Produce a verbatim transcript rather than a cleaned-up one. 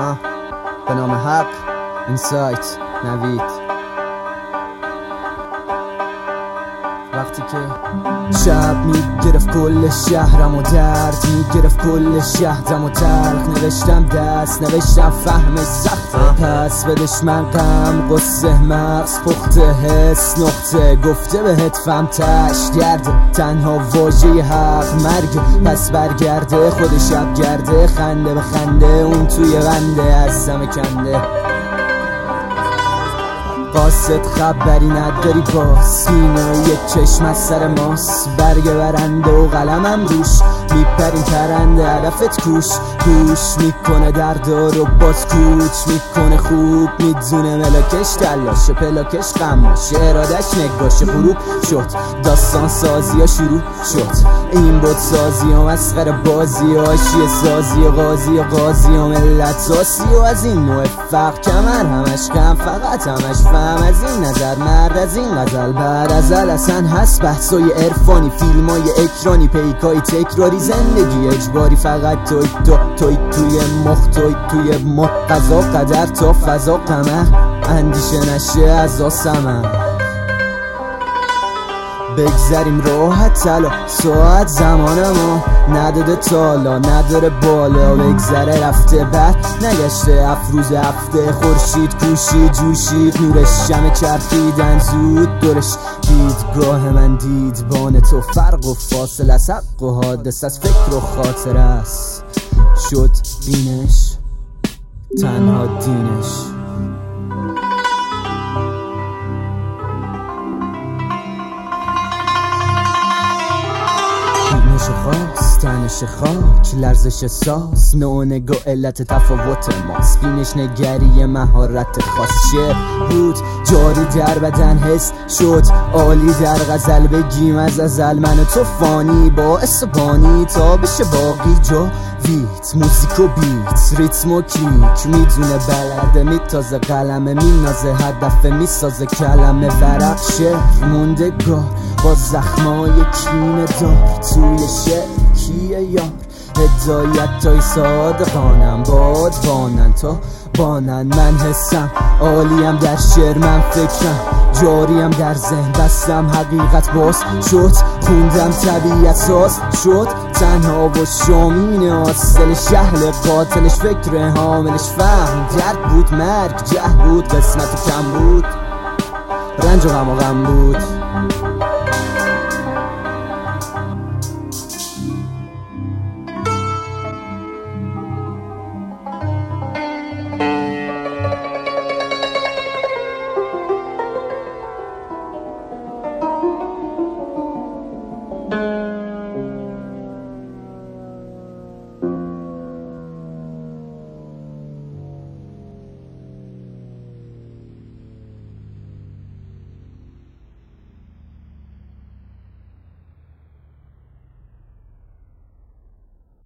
آه. به نام حق اینسایت نوید. وقتی که شب میگرفت کل شهرم و درد میگرفت کل شهرم و تلخ، نوشتم دست نوشتم فهمش سخته، پس به دشمن غم قصه مغز پخته حس نقطه گفته بهت فهم تش گرده، تنها واژه حق مرگ پس برگرده، خود شب گرده خنده به خنده اون توی بنده از همه کنده. قاصد خبری نداری با سینه یک چشم از سر ماست، برگ برنده و قلمم روش میپرین پرنده هدفت کوش گوش میکنه دردار و باز کوچ میکنه خوب میدونه ملاکش تلاشه پلاکش قماشه ارادش نگاشه غروب شد داستان سازی ها شروع شد، این بود سازی ها مسخره بازی ها آشی سازی و غازی و غازی و ملت ساسی و از این نوع فقر کمر همش کم فقط همش فهم از این نظر مرد از این غزل بعد ازل اصلا هست بحثای عرفانی فیلم های اکرانی پیکای تکراری زندگی اجباری فقط توی تو توی توی مخ توی توی مخ قضا قدر تا فضا قمر اندیشه نشه از آسمم بگذریم راحت تلا ساعت زمانمو نداده تالا نداره بالا بگذره رفته بعد نگشته افروز هفته خورشید کوشید جوشید نورش شمه چرخیدن زود دورش دیدگاه من دید بان تو فرق و فاصل از حق و حادث از فکر و خاطر است شد بینش تنها دینش. بینش خاص تنش خاک لرزش ساز نوع نگاه علت تفاوت ماست بینش نگری مهارت خاص شعر بود جاری در بدن حس شد عالی در غزل بگیم از ازل من و تو فانی باعث بانی تا بشه باقی جا ویت موزیک و بیت ریتم و کیک میدونه بلده میتازه قلمه مینازه هدفه میسازه کلمه ورق شعر موندگار با زخمای کینه دار توی شعر کیه یار هدایت تای صادقانم باد بانن تا بانن من حسم عالیم در شعر من فکرم جاریم در ذهن بستم حقیقت باز شد خوندم طبیعت ساز شد تنها و شامین آسل شهل قاتلش فکر حاملش فهم درد بود مرگ جهل بود قسمت کم بود رنج و غم و غم بود.